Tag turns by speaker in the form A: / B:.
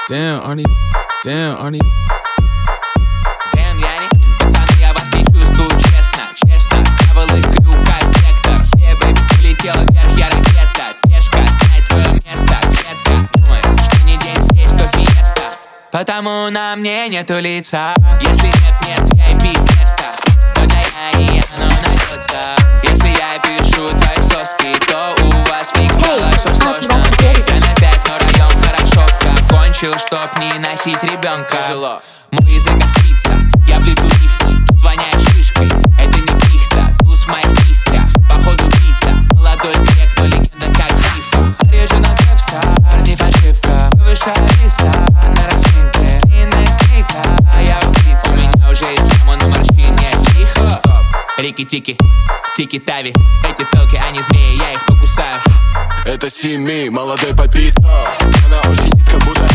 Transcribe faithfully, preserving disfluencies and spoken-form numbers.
A: Damn, Arnie, damn, Arnie.
B: Damn, я не, пацаны, я вас не чувствую, честно, честно. Справа лыкаю, как вектор. Все, бэйби, улетела вверх, я ракета. Пешка, знай твое место, клетка. Думаешь, что не день здесь, то фиеста. Потому на мне нету лица. Если нет мест в ви ай пи-места, то для Яни оно найдется. Если я пишу твои соски, то у вас микс стало все сложно. Я на пять, но район хорошовка. Кончил, чтоб не носить ребенка. Тяжело. Мой язык как спица, я плету рифмы. Тут воняет шишкой, это не пихта. Туз в моих кистях, походу бита. Молодой грек, но легенда как Фифа. Режу на трэп-стар, не фальшивка. Повышаю веса на разминке. И на стика, я убийца. У меня уже есть лимо на морщине. Лихо, стоп, рики-тики, тики-тави. Эти целки, они змеи, я их покусаю.
C: Это Сими, молодой попит. Она очень низко, будто